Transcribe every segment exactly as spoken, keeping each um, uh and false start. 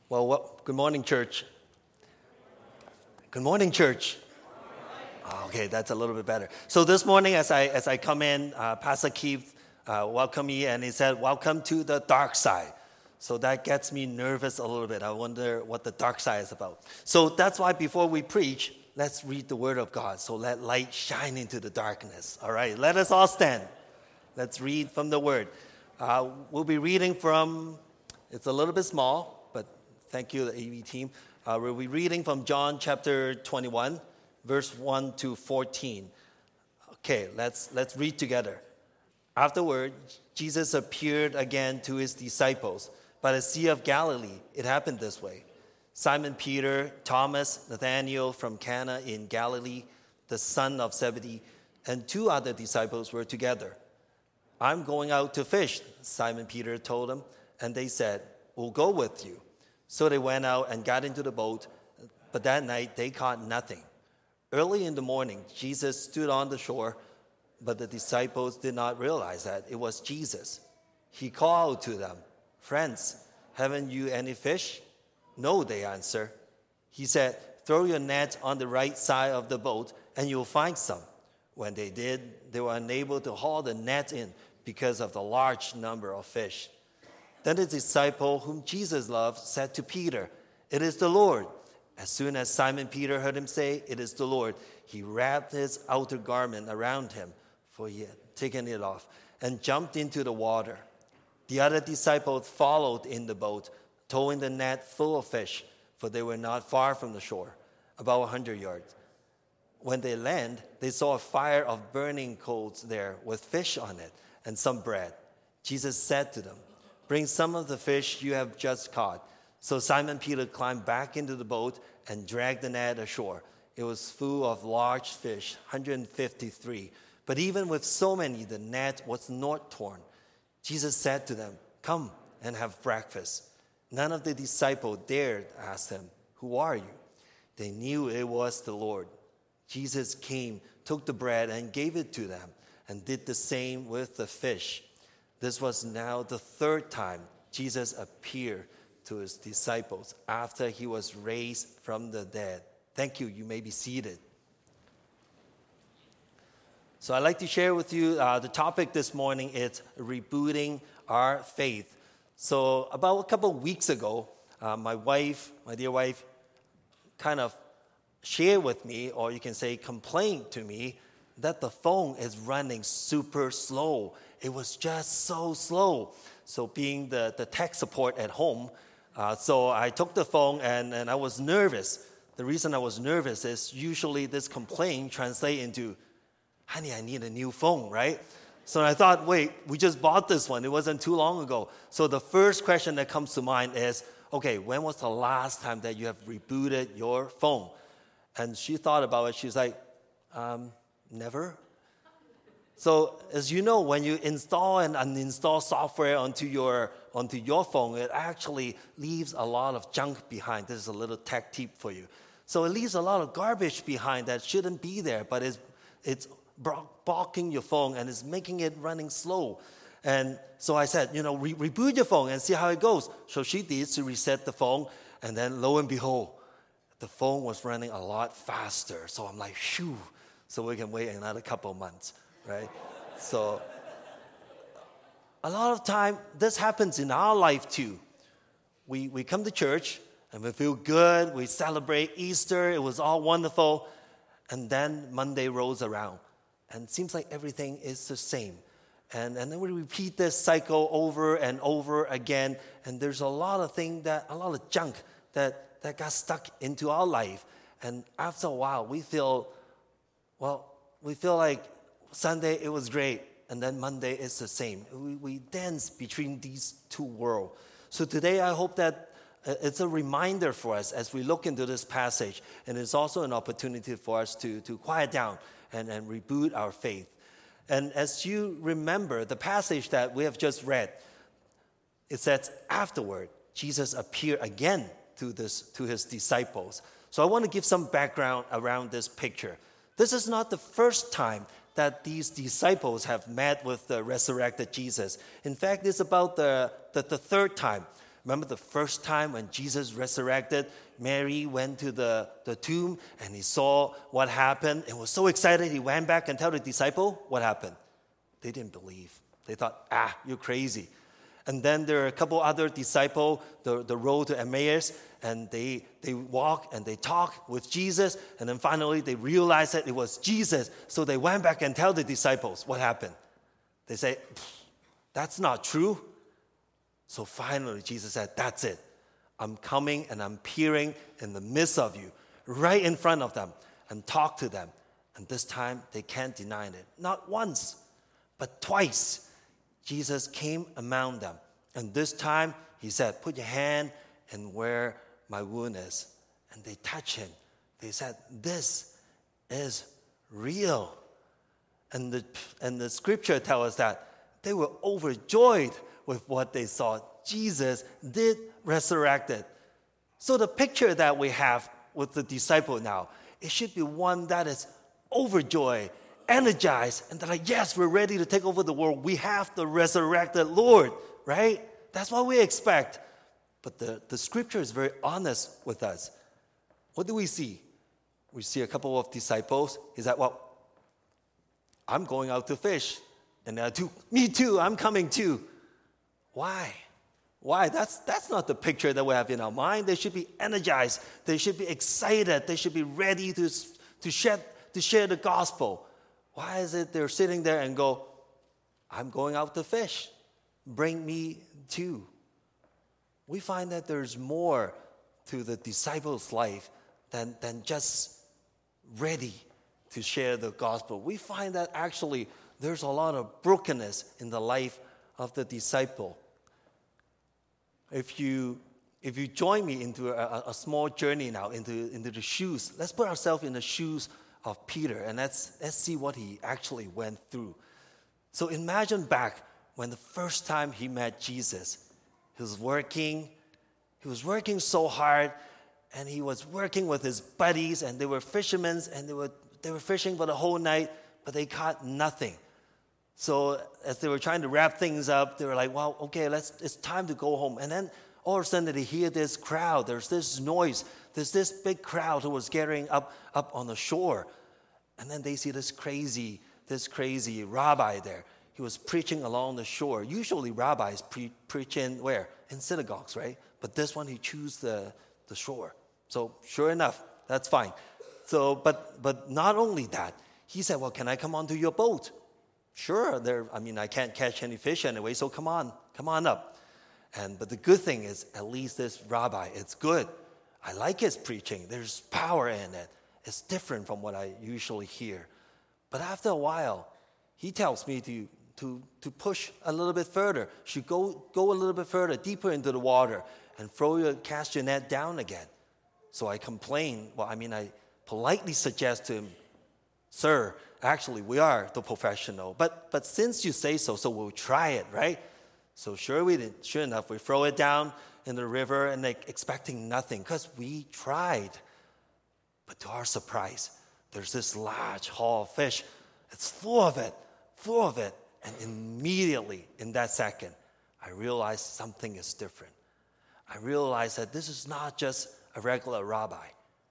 Well, what, good morning, church. Good morning, church. Oh, okay, that's a little bit better. So this morning, as I as I come in, uh, Pastor Keith uh, welcomed me, and he said, "Welcome to the dark side." So that gets me nervous a little bit. I wonder what the dark side is about. So that's why before we preach, let's read the Word of God. So let light shine into the darkness. All right, let us all stand. Let's read from the Word. Uh, we'll be reading from. It's a little bit small. Thank you, the A V team. Uh, we'll be reading from John chapter twenty-one, verse one to fourteen. Okay, let's let's read together. Afterward, Jesus appeared again to his disciples by the Sea of Galilee. It happened this way. Simon Peter, Thomas, Nathanael from Cana in Galilee, the son of Zebedee, and two other disciples were together. "I'm going out to fish," Simon Peter told them, and they said, "We'll go with you." So they went out and got into the boat, but that night they caught nothing. Early in the morning, Jesus stood on the shore, but the disciples did not realize that it was Jesus. He called to them, "Friends, haven't you any fish?" "No," they answered. He said, "Throw your net on the right side of the boat, and you'll find some." When they did, they were unable to haul the net in because of the large number of fish. Then the disciple whom Jesus loved said to Peter, "It is the Lord." As soon as Simon Peter heard him say, "It is the Lord," he wrapped his outer garment around him, for he had taken it off, and jumped into the water. The other disciples followed in the boat, towing the net full of fish, for they were not far from the shore, about a hundred yards. When they landed, they saw a fire of burning coals there with fish on it and some bread. Jesus said to them, "Bring some of the fish you have just caught." So Simon Peter climbed back into the boat and dragged the net ashore. It was full of large fish, one hundred fifty-three. But even with so many, the net was not torn. Jesus said to them, "Come and have breakfast." None of the disciples dared ask him, "Who are you?" They knew it was the Lord. Jesus came, took the bread and gave it to them, and did the same with the fish. This was now the third time Jesus appeared to his disciples after he was raised from the dead. Thank you. You may be seated. So I'd like to share with you uh, the topic this morning is rebooting our faith. So about a couple of weeks ago, uh, my wife, my dear wife, kind of shared with me, or you can say complained to me, that the phone is running super slow. It was just so slow. So being the, the tech support at home, uh, so I took the phone and, and I was nervous. The reason I was nervous is usually this complaint translates into, "Honey, I need a new phone," right? So I thought, wait, we just bought this one. It wasn't too long ago. So the first question that comes to mind is, okay, when was the last time that you have rebooted your phone? And she thought about it. She's like, um, never. So as you know, when you install and uninstall software onto your onto your phone, it actually leaves a lot of junk behind. This is a little tech tip for you. So it leaves a lot of garbage behind that shouldn't be there, but it's it's blocking your phone and it's making it running slow. And so I said, you know, re- reboot your phone and see how it goes. So she did to reset the phone, and then lo and behold, the phone was running a lot faster. So I'm like, phew. So we can wait another couple of months, right? So a lot of time, this happens in our life too. We we come to church and we feel good. We celebrate Easter. It was all wonderful. And then Monday rolls around, and it seems like everything is the same. And, and then we repeat this cycle over and over again. And there's a lot of things that, a lot of junk that, that got stuck into our life. And after a while, we feel, well, we feel like Sunday, it was great, and then Monday is the same. We, we dance between these two worlds. So today, I hope that it's a reminder for us as we look into this passage, and it's also an opportunity for us to, to quiet down and, and reboot our faith. And as you remember, the passage that we have just read, it says, afterward, Jesus appeared again to, this, to his disciples. So I want to give some background around this picture. This is not the first time that these disciples have met with the resurrected Jesus. In fact, it's about the, the, the third time. Remember the first time when Jesus resurrected, Mary went to the, the tomb and he saw what happened and was so excited he went back and told the disciple what happened. They didn't believe. They thought, ah, you're crazy. And then there are a couple other disciples, the, the road to Emmaus, and they, they walk and they talk with Jesus, and then finally they realized that it was Jesus. So they went back and tell the disciples what happened. They say, that's not true. So finally Jesus said, that's it. I'm coming and I'm appearing in the midst of you, right in front of them, and talk to them. And this time they can't deny it. Not once, but twice. Jesus came among them. And this time he said, put your hand in where my wound is. And they touched him. They said, this is real. And the, and the scripture tells us that they were overjoyed with what they saw. Jesus did resurrected. So the picture that we have with the disciple now, it should be one that is overjoyed, energized, and they're like, yes, we're ready to take over the world. We have the resurrected Lord, right? That's what we expect. But the, the scripture is very honest with us. What do we see? We see a couple of disciples. He said, well, I'm going out to fish. And they're too, me too, I'm coming too. Why? Why? That's, that's not the picture that we have in our mind. They should be energized. They should be excited. They should be ready to, to, share, to share the gospel. Why is it they're sitting there and go, I'm going out to fish. Bring me too. We find that there's more to the disciples' life than, than just ready to share the gospel. We find that actually there's a lot of brokenness in the life of the disciple. If you, if you join me into a, a small journey now into, into the shoes, let's put ourselves in the shoes of Peter, and let's, let's see what he actually went through. So imagine back when the first time he met Jesus. He was working, he was working so hard, and he was working with his buddies, and they were fishermen, and they were, they were fishing for the whole night, but they caught nothing. So as they were trying to wrap things up, they were like, well, okay, let's, it's time to go home. And then all of a sudden they hear this crowd. There's this noise. There's this big crowd who was gathering up, up on the shore. And then they see this crazy, this crazy rabbi there. He was preaching along the shore. Usually rabbis pre- preach in where? In synagogues, right? But this one, he chose the, the shore. So sure enough, that's fine. So, but, but not only that, he said, well, can I come onto your boat? Sure, there. I mean, I can't catch any fish anyway, so come on, come on up. And but the good thing is, at least this rabbi, it's good. I like his preaching. There's power in it. It's different from what I usually hear. But after a while, he tells me to to to push a little bit further. Should go go a little bit further, deeper into the water, and throw your cast your net down again. So I complain. Well, I mean, I politely suggest to him, sir, actually, we are the professional. But but since you say so, so we'll try it, right? So sure we did. Sure enough, we throw it down in the river and like expecting nothing because we tried. But to our surprise, there's this large haul of fish. It's full of it, full of it. And immediately in that second, I realized something is different. I realized that this is not just a regular rabbi.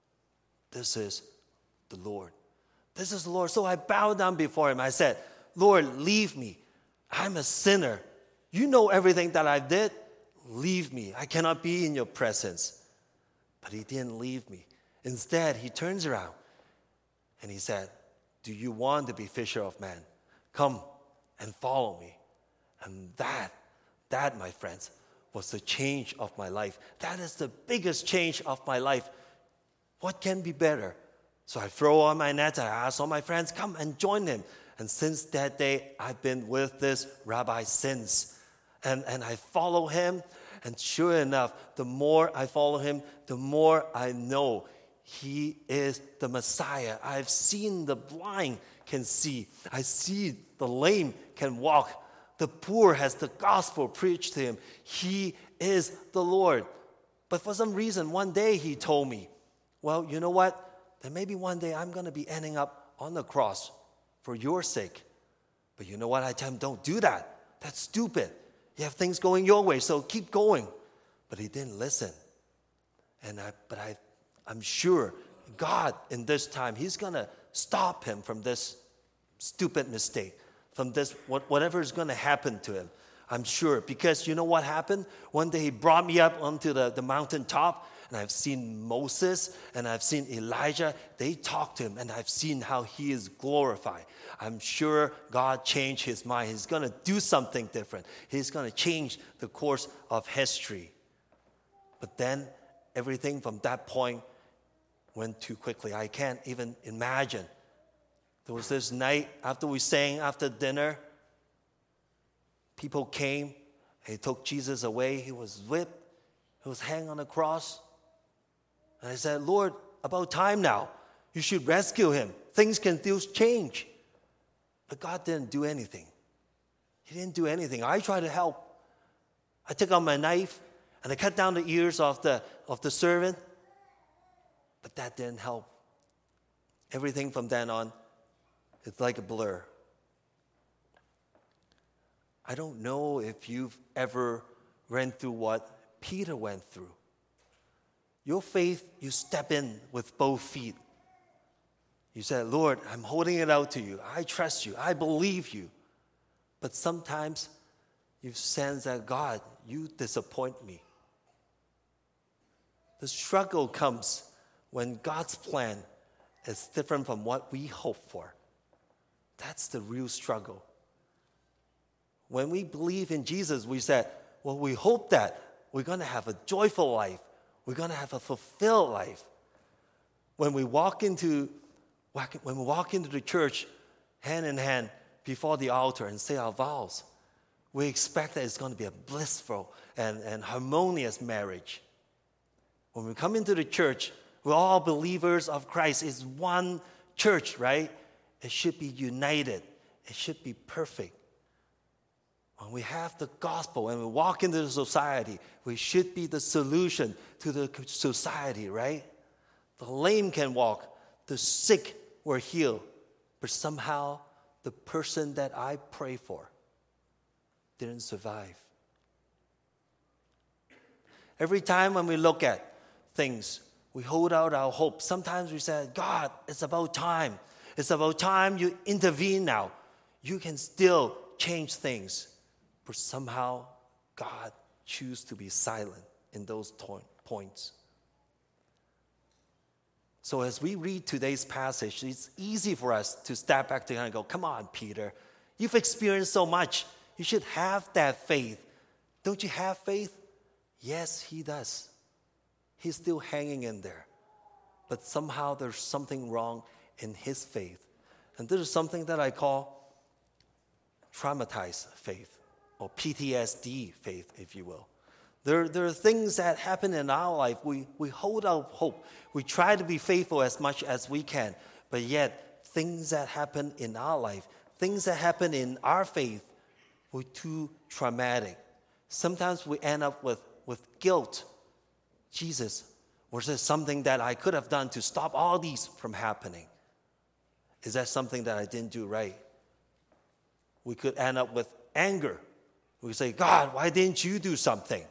This is the Lord. This is the Lord. So I bowed down before him. I said, Lord, leave me. I'm a sinner. You know everything that I did. Leave me. I cannot be in your presence. But he didn't leave me. Instead, he turns around and he said, do you want to be fisher of men? Come and follow me. And that, that, my friends, was the change of my life. That is the biggest change of my life. What can be better? So I throw on my net, I ask all my friends, come and join him. And since that day, I've been with this rabbi since. And, and I follow him. And sure enough, the more I follow him, the more I know he is the Messiah. I've seen the blind can see. I see the lame can walk. The poor has the gospel preached to him. He is the Lord. But for some reason, one day he told me, well, you know what? Then maybe one day I'm going to be ending up on the cross for your sake. But you know what? I tell him, don't do that. That's stupid. You have things going your way, so keep going. But he didn't listen. And I, but I, I'm sure God in this time, he's going to stop him from this stupid mistake, from this, what, whatever is going to happen to him. I'm sure. Because you know what happened? One day he brought me up onto the, the mountaintop, and I've seen Moses and I've seen Elijah. They talked to him, and I've seen how he is glorified. I'm sure God changed his mind. He's going to do something different. He's going to change the course of history. But then everything from that point went too quickly. I can't even imagine. There was this night after we sang, after dinner, people came, and they took Jesus away. He was whipped. He was hanged on the cross. And I said, Lord, about time now. You should rescue him. Things can still change. But God didn't do anything. He didn't do anything. I tried to help. I took out my knife, and I cut down the ears of the, of the servant. But that didn't help. Everything from then on, it's like a blur. I don't know if you've ever went through what Peter went through. Your faith, you step in with both feet. You said, Lord, I'm holding it out to you. I trust you. I believe you. But sometimes you sense that, God, you disappoint me. The struggle comes when God's plan is different from what we hope for. That's the real struggle. When we believe in Jesus, we said, well, we hope that we're going to have a joyful life. We're going to have a fulfilled life. When we walk into when we walk into the church hand in hand before the altar and say our vows, we expect that it's going to be a blissful and, and harmonious marriage. When we come into the church, we're all believers of Christ. It's one church, right? It should be united. It should be perfect. When we have the gospel and we walk into the society, we should be the solution to the society, right? The lame can walk, the sick were healed, but somehow the person that I pray for didn't survive. Every time when we look at things, we hold out our hope. Sometimes we say, God, it's about time. It's about time you intervene now. You can still change things. But somehow, God chooses to be silent in those to- points. So as we read today's passage, it's easy for us to step back together and go, come on, Peter. You've experienced so much. You should have that faith. Don't you have faith? Yes, he does. He's still hanging in there. But somehow there's something wrong in his faith. And this is something that I call traumatized faith, or P T S D faith, if you will. There, there are things that happen in our life. We, we hold out hope. We try to be faithful as much as we can. But yet, things that happen in our life, things that happen in our faith, were too traumatic. Sometimes we end up with, with guilt. Jesus, was there something that I could have done to stop all these from happening? Is that something that I didn't do right? We could end up with anger. We say, God, why didn't you do something?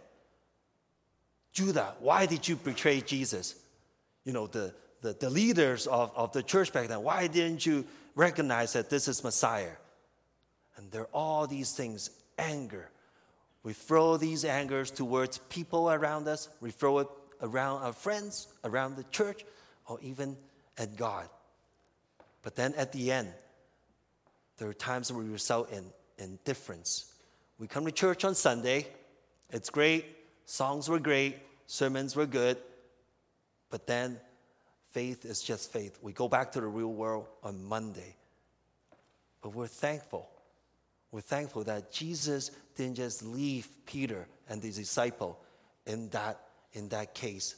Judah, why did you betray Jesus? You know, the, the, the leaders of, of the church back then, why didn't you recognize that this is Messiah? And there are all these things, anger. We throw these angers towards people around us. We throw it around our friends, around the church, or even at God. But then at the end, there are times where we result in indifference. We come to church on Sunday. It's great. Songs were great. Sermons were good. But then faith is just faith. We go back to the real world on Monday. But we're thankful. We're thankful that Jesus didn't just leave Peter and the disciple in that, in that case.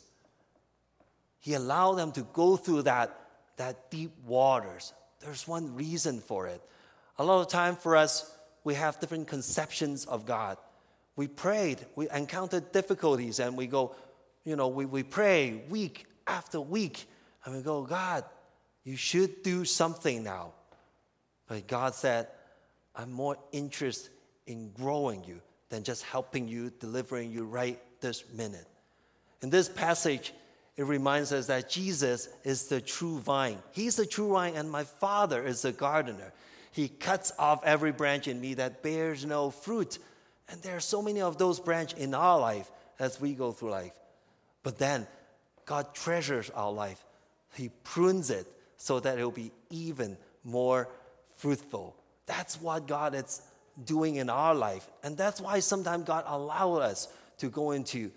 He allowed them to go through that, that deep waters. There's one reason for it. A lot of time for us, we have different conceptions of God. We prayed, we encountered difficulties, and we go, you know, we, we pray week after week, and we go, God, you should do something now. But God said, I'm more interested in growing you than just helping you, delivering you right this minute. In this passage, it reminds us that Jesus is the true vine. He's the true vine, and my Father is the gardener. He cuts off every branch in me that bears no fruit. And there are so many of those branches in our life as we go through life. But then God treasures our life. He prunes it so that it will be even more fruitful. That's what God is doing in our life. And that's why sometimes God allows us to go into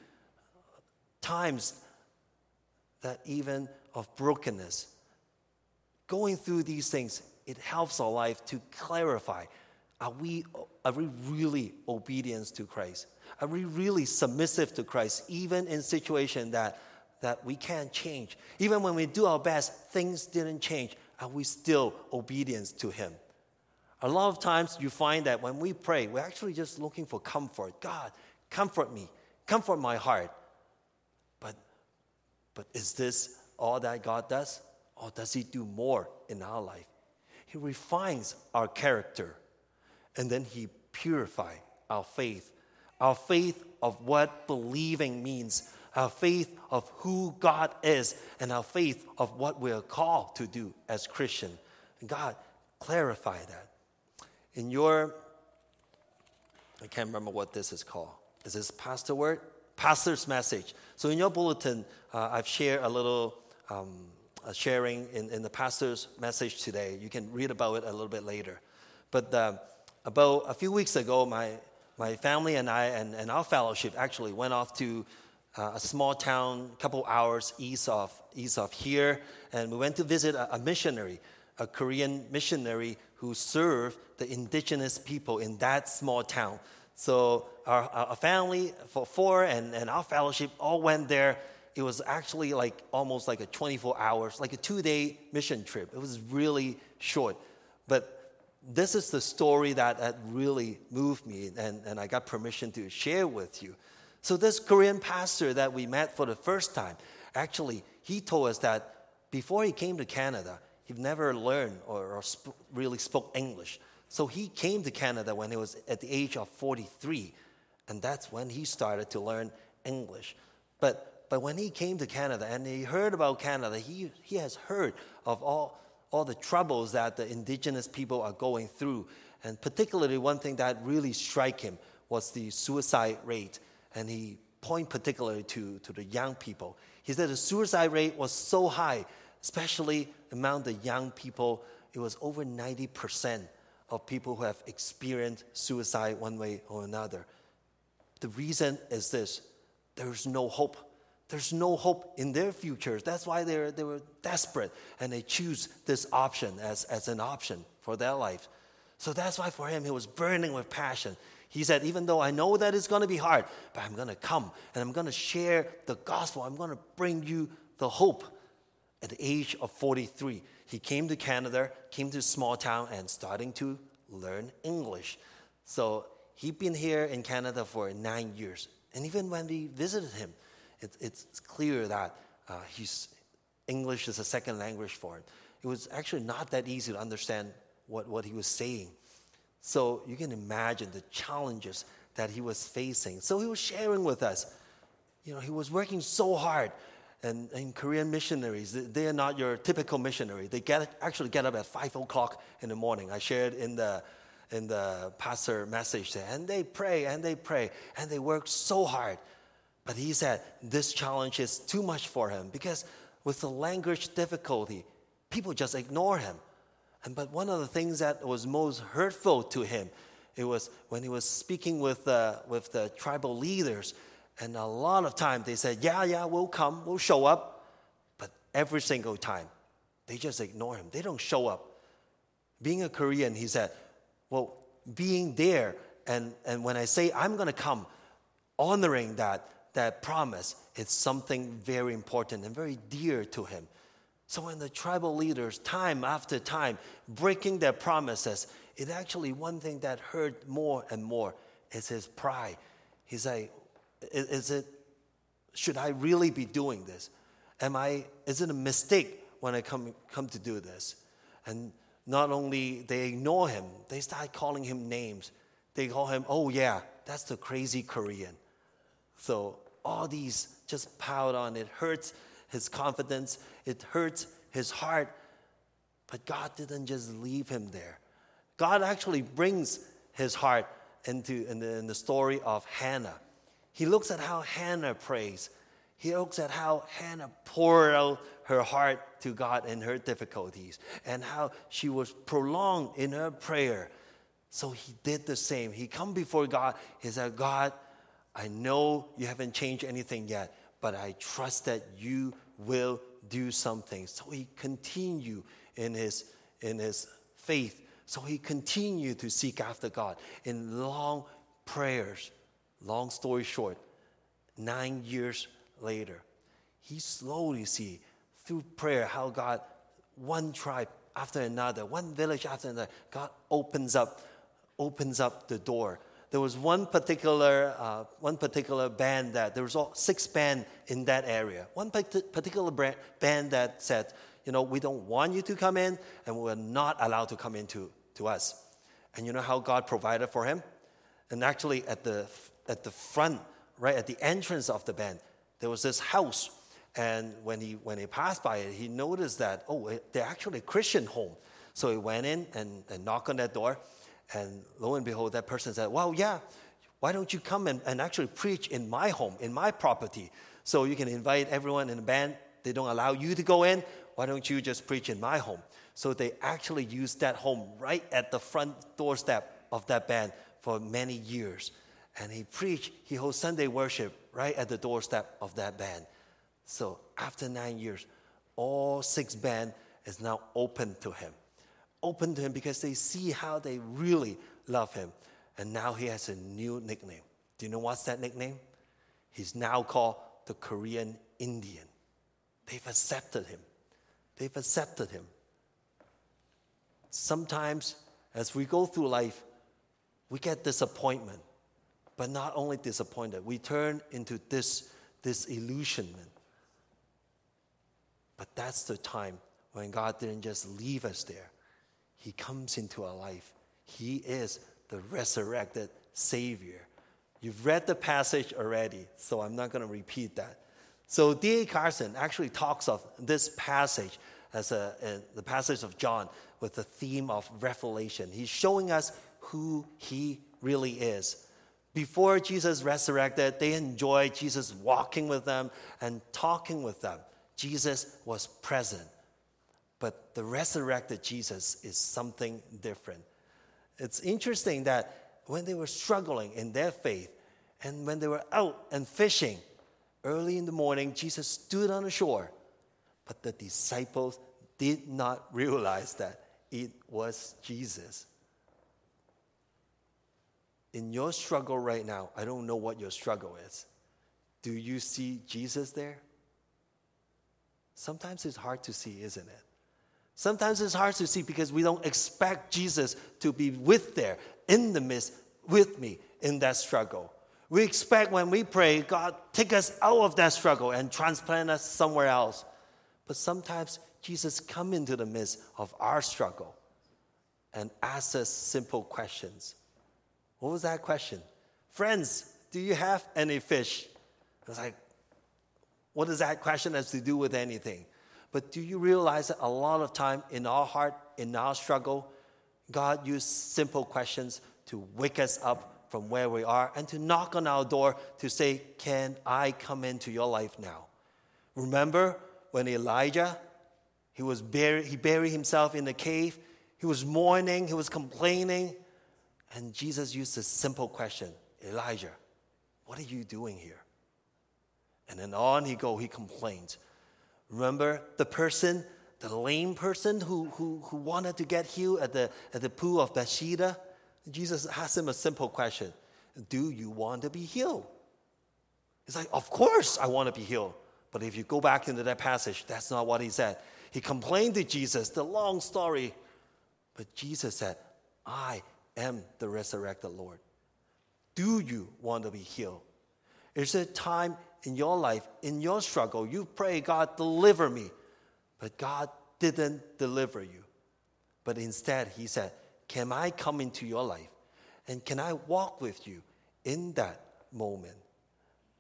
times that even of brokenness. Going through these things, it helps our life to clarify, are we, are we really obedient to Christ? Are we really submissive to Christ, even in situations that, that we can't change? Even when we do our best, things didn't change. Are we still obedient to Him? A lot of times you find that when we pray, we're actually just looking for comfort. God, comfort me. Comfort my heart. But, but is this all that God does? Or does He do more in our life? He refines our character. And then He purifies our faith. Our faith of what believing means. Our faith of who God is. And our faith of what we are called to do as Christians. And God, clarify that. In your, I can't remember what this is called. Is this pastor word? Pastor's message. So in your bulletin, uh, I've shared a little um, a sharing in, in the pastor's message today. You can read about it a little bit later. But uh, about a few weeks ago, my my family and I and, and our fellowship actually went off to uh, a small town, a couple hours east of east of here, and we went to visit a, a missionary, a Korean missionary who served the indigenous people in that small town. So our, our family, for four, and, and our fellowship all went there. It was actually like almost like a twenty-four hours, like a two-day mission trip. It was really short. But this is the story that, that really moved me, and, and I got permission to share with you. So this Korean pastor that we met for the first time, actually, he told us that before he came to Canada, he never learned or, or sp- really spoke English. So he came to Canada when he was at the age of forty-three, and that's when he started to learn English. But but when he came to Canada and he heard about Canada, he he has heard of all, all the troubles that the indigenous people are going through. And particularly one thing that really struck him was the suicide rate. And he pointed particularly to, to the young people. He said the suicide rate was so high, especially among the young people. It was over ninety percent of people who have experienced suicide one way or another. The reason is this: there's no hope. There's no hope in their futures. That's why they they were desperate, and they choose this option as, as an option for their life. So that's why for him, he was burning with passion. He said, even though I know that it's going to be hard, but I'm going to come, and I'm going to share the gospel. I'm going to bring you the hope. At the age of forty-three, he came to Canada, came to a small town, and starting to learn English. So he'd been here in Canada for nine years. And even when we visited him, it, it's clear that uh, he's, English is a second language for him. It was actually not that easy to understand what, what he was saying. So you can imagine the challenges that he was facing. So he was sharing with us. You know, he was working so hard. And, and Korean missionaries, they are not your typical missionary. They get actually get up at five o'clock in the morning. I shared in the in the pastor message there. And they pray, and they pray, and they work so hard. But he said this challenge is too much for him because with the language difficulty, people just ignore him. And but one of the things that was most hurtful to him, it was when he was speaking with uh, with the tribal leaders. And a lot of time they said, yeah, yeah, we'll come, we'll show up. But every single time, they just ignore him. They don't show up. Being a Korean, he said, well, being there, and, and when I say I'm going to come, honoring that, that promise, it's something very important and very dear to him. So when the tribal leaders, time after time, breaking their promises, it actually one thing that hurt more and more is his pride. He's like, Is it, should I really be doing this? Am I, is it a mistake when I come, come to do this? And not only they ignore him, they start calling him names. They call him, oh yeah, that's the crazy Korean. So all these just piled on. It hurts his confidence. It hurts his heart. But God didn't just leave him there. God actually brings his heart into in the, in the story of Hannah. He looks at how Hannah prays. He looks at how Hannah poured out her heart to God in her difficulties and how she was prolonged in her prayer. So he did the same. He come before God. He said, God, I know you haven't changed anything yet, but I trust that you will do something. So he continued in his, in his faith. So he continued to seek after God in long prayers. Long story short, nine years later, he slowly see through prayer how God, one tribe after another, one village after another, God opens up, opens up the door. There was one particular, uh, one particular band that, there was all, six band in that area. One particular brand, band that said, you know, we don't want you to come in, and we're not allowed to come into to us. And you know how God provided for him? And actually at the at the front, right at the entrance of the band, there was this house. And when he when he passed by it, he noticed that, oh, they're actually a Christian home. So he went in and, and knocked on that door. And lo and behold, that person said, well, yeah, why don't you come and, and actually preach in my home, in my property? So you can invite everyone in the band. They don't allow you to go in. Why don't you just preach in my home? So they actually used that home right at the front doorstep of that band for many years. And he preached, he holds Sunday worship right at the doorstep of that band. So after nine years, all six band is now open to him. Open to him because they see how they really love him. And now he has a new nickname. Do you know what's that nickname? He's now called the Korean Indian. They've accepted him. They've accepted him. Sometimes as we go through life, we get disappointment. But not only disappointed, we turn into this disillusionment. But that's the time when God didn't just leave us there. He comes into our life. He is the resurrected Savior. You've read the passage already, so I'm not going to repeat that. So D A Carson actually talks of this passage as a, a, the passage of John with the theme of revelation. He's showing us who he really is. Before Jesus resurrected, they enjoyed Jesus walking with them and talking with them. Jesus was present. But the resurrected Jesus is something different. It's interesting that when they were struggling in their faith and when they were out and fishing, early in the morning, Jesus stood on the shore. But the disciples did not realize that it was Jesus. In your struggle right now, I don't know what your struggle is. Do you see Jesus there? Sometimes it's hard to see, isn't it? Sometimes it's hard to see because we don't expect Jesus to be with there, in the midst, with me in that struggle. We expect when we pray, God, take us out of that struggle and transplant us somewhere else. But sometimes Jesus comes into the midst of our struggle and asks us simple questions. What was that question? Friends, do you have any fish? I was like, what does that question have to do with anything? But do you realize that a lot of time in our heart, in our struggle, God used simple questions to wake us up from where we are and to knock on our door to say, can I come into your life now? Remember when Elijah, he was buried, he buried himself in the cave. He was mourning, he was complaining. And Jesus used a simple question, Elijah, what are you doing here? And then on he go, he complains. Remember the person, the lame person who, who, who wanted to get healed at the, at the pool of Bethesda? Jesus asked him a simple question. Do you want to be healed? He's like, of course I want to be healed. But if you go back into that passage, that's not what he said. He complained to Jesus, the long story. But Jesus said, I am the resurrected Lord. Do you want to be healed? Is there a time in your life, in your struggle, you pray, God, deliver me. But God didn't deliver you. But instead, he said, can I come into your life? And can I walk with you in that moment?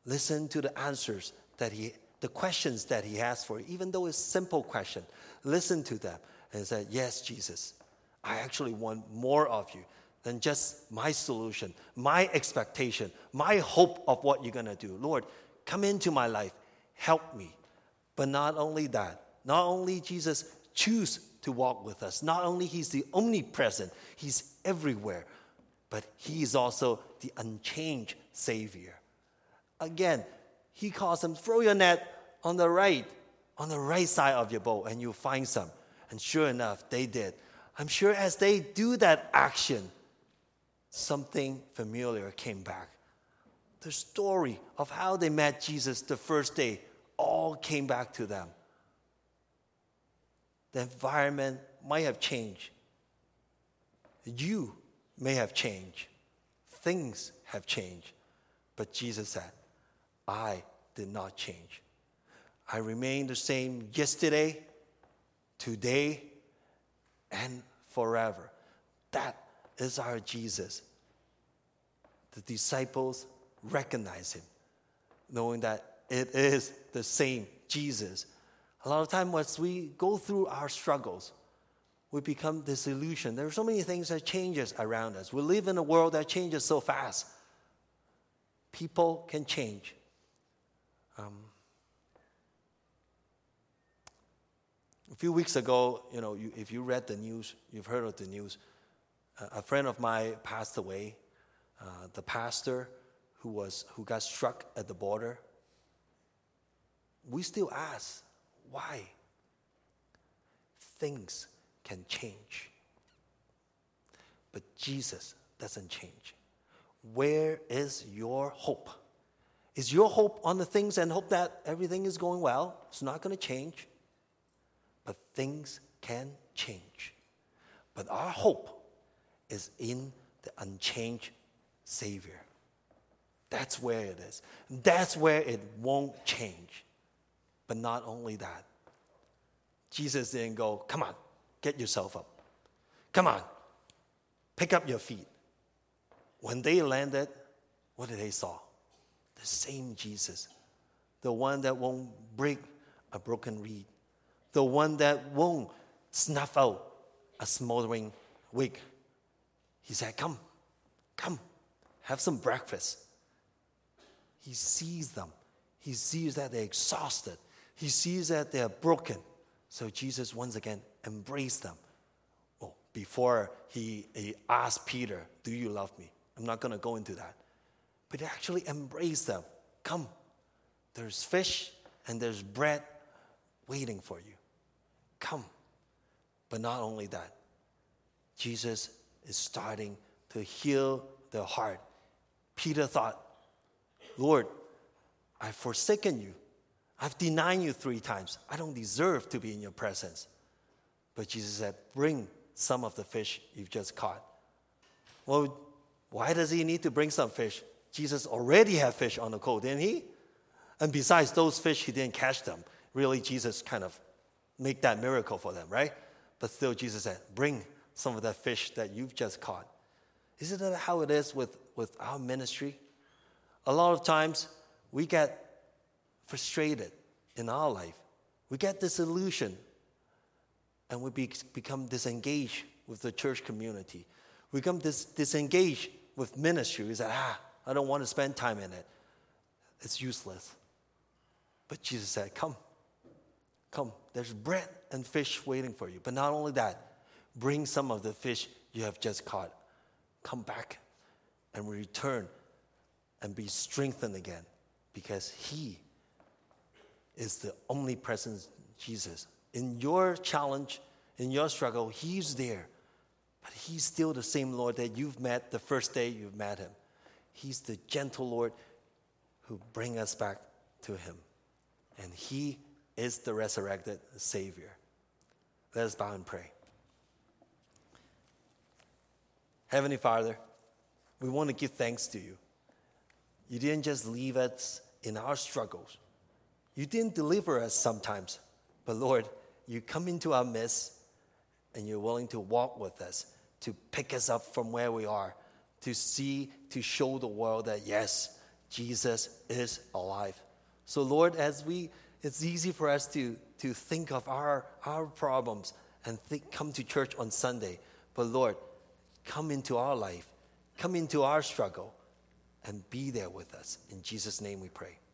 Listen to the answers that he, the questions that he has for you, even though it's simple question. Listen to them and say, yes, Jesus, I actually want more of you than just my solution, my expectation, my hope of what you're going to do. Lord, come into my life. Help me. But not only that, not only Jesus choose to walk with us, not only he's the omnipresent, he's everywhere, but he is also the unchanged Savior. Again, he calls them, throw your net on the right, on the right side of your boat, and you'll find some. And sure enough, they did. I'm sure as they do that action, something familiar came back. The story of how they met Jesus the first day all came back to them. The environment might have changed. You may have changed. Things have changed. But Jesus said, I did not change. I remain the same yesterday, today, and forever. That is our Jesus. The disciples recognize him, knowing that it is the same Jesus. A lot of times as we go through our struggles, we become disillusioned. There are so many things that changes around us. We live in a world that changes so fast. People can change. Um, a few weeks ago, you know, you, if you read the news, you've heard of the news. Uh, a friend of mine passed away. Uh, the pastor who was who got struck at the border. We still ask, why? Things can change. But Jesus doesn't change. Where is your hope? Is your hope on the things and hope that everything is going well? It's not going to change. But things can change. But our hope is in the unchanged Savior. That's where it is. That's where it won't change. But not only that, Jesus didn't go, come on, get yourself up. Come on, pick up your feet. When they landed, what did they saw? The same Jesus. The one that won't break a broken reed. The one that won't snuff out a smoldering wick. He said, come, come, have some breakfast. He sees them. He sees that they're exhausted. He sees that they're broken. So Jesus once again embraced them. Oh, before he, he asked Peter, do you love me? I'm not going to go into that. But he actually embraced them. Come, there's fish and there's bread waiting for you. Come. But not only that, Jesus is starting to heal their heart. Peter thought, Lord, I've forsaken you. I've denied you three times. I don't deserve to be in your presence. But Jesus said, bring some of the fish you've just caught. Well, why does he need to bring some fish? Jesus already had fish on the coast, didn't he? And besides those fish, he didn't catch them. Really, Jesus kind of made that miracle for them, right? But still, Jesus said, bring some of that fish that you've just caught. Isn't that how it is with, with our ministry? A lot of times, we get frustrated in our life. We get disillusioned, and we be, become disengaged with the church community. We become dis, disengaged with ministry. We say, ah, I don't want to spend time in it. It's useless. But Jesus said, come, come. There's bread and fish waiting for you. But not only that, bring some of the fish you have just caught. Come back and return and be strengthened again, because he is the omnipresent Jesus. In your challenge, in your struggle, he's there. But he's still the same Lord that you've met the first day you've met him. He's the gentle Lord who brings us back to him. And he is the resurrected Savior. Let us bow and pray. Heavenly Father, we want to give thanks to you. You didn't just leave us in our struggles. You didn't deliver us sometimes. But Lord, you come into our midst and you're willing to walk with us, to pick us up from where we are, to see, to show the world that yes, Jesus is alive. So Lord, as we, it's easy for us to, to think of our, our problems and think, come to church on Sunday. But Lord, come into our life, come into our struggle, and be there with us. In Jesus' name we pray.